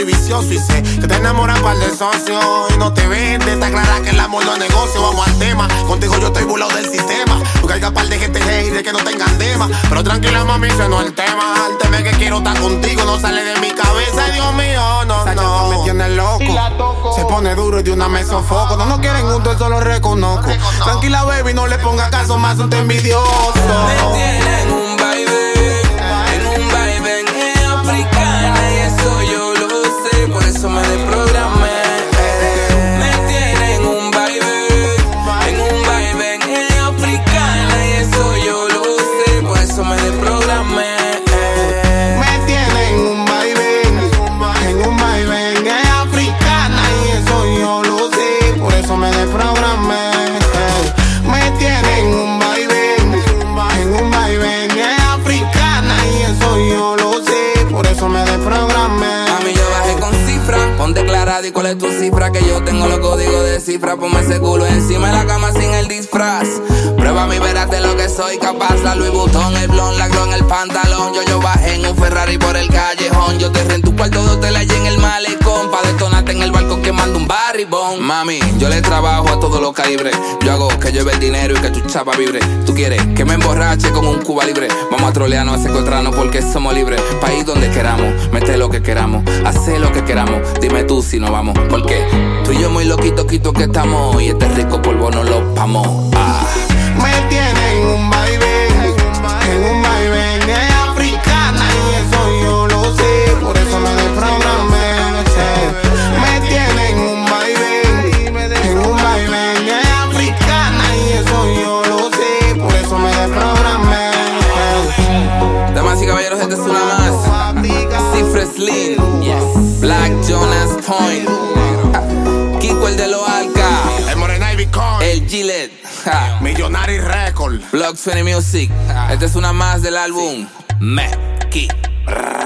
y vicioso. Y sé que te enamoras par de socios y no te vende. Está clara que el amor no es negocio. Vamos al tema, contigo yo estoy burlado del sistema. Porque hay capaz de gente hate de que no tengan tema. Pero tranquila mami, ese no es el tema. El tema es que quiero estar contigo, no sale de mi cabeza. Ay, Dios mío, no, no. Me tiene loco, se pone duro y de una me sofoco. No nos quieren juntos, eso lo reconozco. Tranquila baby, no le ponga caso, más un te envidioso. Me tienen un baile, en un baile en africana y eso yo lo sé, por eso me desprogramé. Me tienen un baile, en un baile en africana y eso yo lo sé, por eso me desprogramé. Me tienen un baile, en un baile en africana y eso yo lo sé, por eso me desprogramé. Me tienen un baile, en un baile en africana y eso yo lo sé, por eso me desprogramé. Mami, yo bajé con cifra, ponte clara, y cuál es tu cifra, que yo tengo los códigos de cifra. Ponme ese culo encima de la cama sin el disfraz. Prueba mi verás de lo que soy capaz. La Louis Vuitton, el blond, la glow en el pantalón. Yo bajé en un Ferrari por el callejón. Yo te rento tu cuarto de hotel allí en el malecón. Pa' detonarte en el barco quemando un barribón. Mami, yo le trabajo a todos los calibres. Yo hago que lleve el dinero y que tu chapa vibre. Tú quieres que me emborrache con un Cuba libre. Vamos a trolearnos, a secuestrarnos porque somos libres. País donde queramos, mete lo que queramos, hacer lo que queramos. Dime tú si no vamos, porque tú y yo muy loquitos que estamos. Y este rico polvo no lo pamos. Me tienen un baile, en un baile en africana y eso yo lo sé, por eso me desprogramé. Me tienen un baile, en un baile en africana y eso yo lo sé, por eso me desprogramé. Damas y caballeros, esta es una más. Cifra Slim, Black Jonas Point, Kiko el de Loalca, El Morena y Bitcoin, el Gillette, Millonary Record, Block 20 Music. Esta es una más del álbum Meki.